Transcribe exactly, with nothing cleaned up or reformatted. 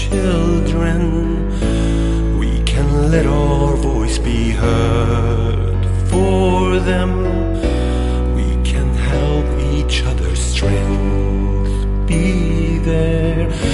children. We can let our voice be heard for them. We can help each other's strength be there.